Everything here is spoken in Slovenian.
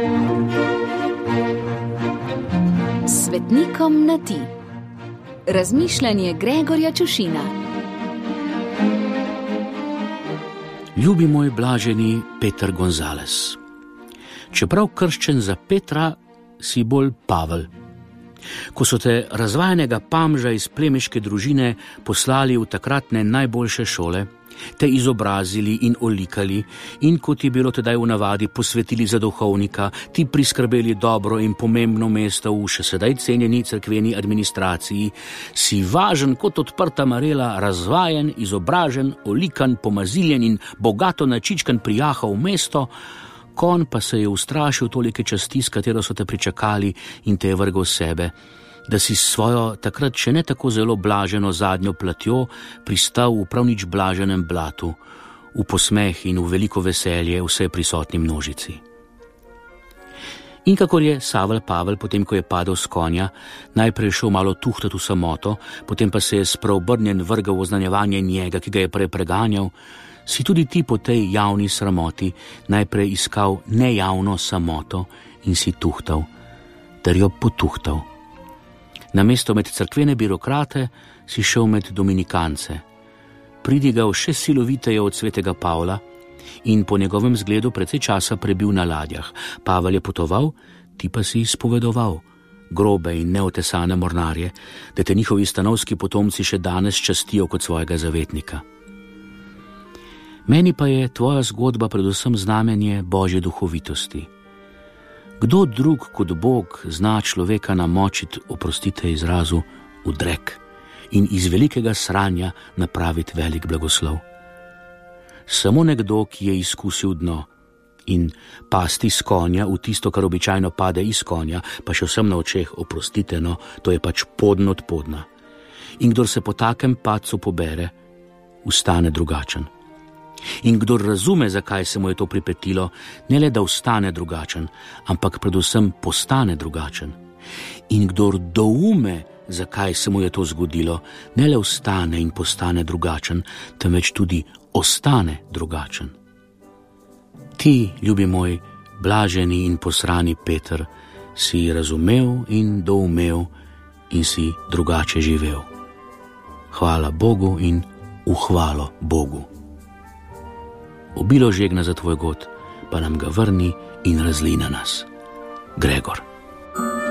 Svetnikom na ti. Razmišljanje Gregorja Čušina. Ljubi moj blaženi Peter Gonzales, čeprav krščen za Petra, si bolj Pavel. Ko so te razvajenega pamža iz plemiške družine poslali v takratne najboljše šole, te izobrazili in olikali in, kot je bilo tedaj v navadi, posvetili za duhovnika, ti priskrbeli dobro in pomembno mesto v še sedaj cenjeni cerkveni administraciji, si važen kot odprta marela, razvajen, izobražen, olikan, pomaziljen in bogato načičkan prijaha v mesto, konj pa se je ustrašil tolike časti, s katero so te pričakali, in te je vrgel sebe, da si svojo takrat še ne tako zelo blaženo zadnjo platjo pristal v prav nič blaženem blatu, v posmeh in v veliko veselje vse prisotni množici. In kakor je Savel Pavel, potem ko je padel s konja, najprej šel malo tuhtat v samoto, potem pa se je spreobrnjen vrgel v oznanjevanje njega, ki ga je prej preganjal, si tudi ti po tej javni sramoti najprej iskal nejavno samoto in si tuhtal, ter jo potuhtal. Namesto med cerkvene birokrate si šel med dominikance. Pridigal še siloviteje od svetega Pavla in po njegovem zgledu precej časa prebil na ladjah. Pavel je potoval, ti pa si izpovedoval grobe in neotesane mornarje, da te njihovi stanovski potomci še danes častijo kot svojega zavetnika. Meni pa je tvoja zgodba predvsem znamenje Božje duhovitosti. Kdo drug kot Bog zna človeka namočiti, oprostite izrazu, v drek in iz velikega sranja napraviti velik blagoslov? Samo nekdo, ki je izkusil dno in pasti s konja v tisto, kar običajno pade iz konja, pa še vsem na očeh, oprostite, no, to je pač podno od podna. In kdor se po takem padcu pobere, ustane drugačen. In kdor razume, zakaj se mu je to pripetilo, ne le da ostane drugačen, ampak predvsem postane drugačen. In kdor doume, zakaj se mu je to zgodilo, ne le ostane in postane drugačen, temveč tudi ostane drugačen. Ti, ljubi moj, blaženi in posrani Peter, si razumel in doumel in si drugače živel. Hvala Bogu in v hvalo Bogu. Obilo žegna za tvoj god, pa nam ga vrni in razli na nas. Gregor.